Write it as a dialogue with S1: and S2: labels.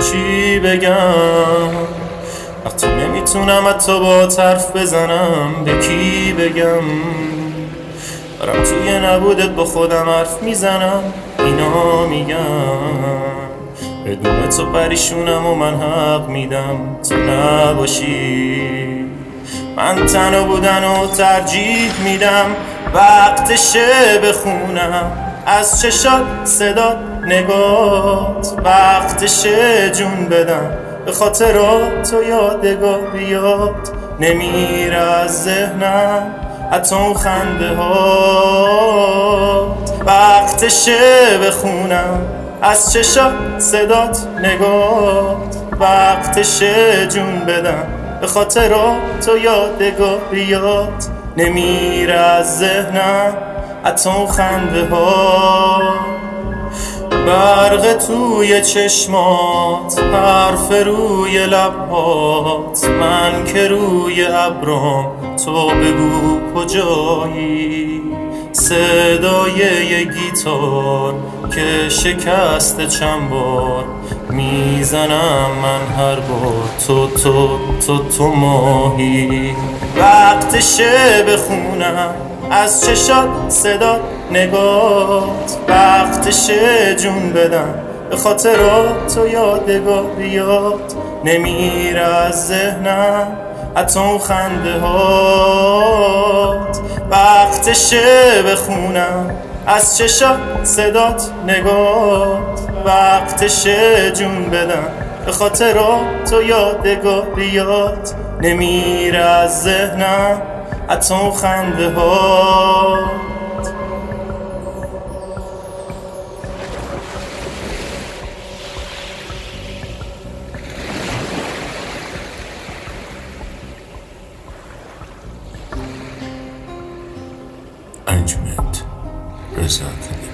S1: چی بگم؟ وقتی نمیتونم حتی با حرف بزنم به کی بگم؟ دارم توی نبودت با خودم حرف میزنم، اینا میگم بدون تو پریشونم و من حق میدم تو نباشی. من تنها بودن و ترجیح میدم، وقتشه بخونم از چشات صدات نگات، وقتشه جون بدم به خاطرات تو یادگار بیاد، نمیره از ذهنم حتی اون خنده هات. وقتشه بخونم از چشات صدات نگات، وقتشه جون بدم به خاطرات تو یادگار بیاد، نمیره از ذهنم حتی اون خنده ها. برق توی چشمات، حرف روی لبات، من که روی ابرام تو بگو کجایی. صدای یه گیتار که شکسته چند بار میزنم من هر بار تو ماهی. وقتشه بخونم از چشات صدات نگات، وقتشه جون بدم به خاطرات تو یادگار بیاد، نمیره از ذهنم حتی اون خنده هات. وقتشه بخونم از چشات صدات نگات، وقتشه جون بدم به خاطرات تو یادگار بیاد، نمیره از ذهنم حتی اون خنده هات.
S2: انجمنت رضا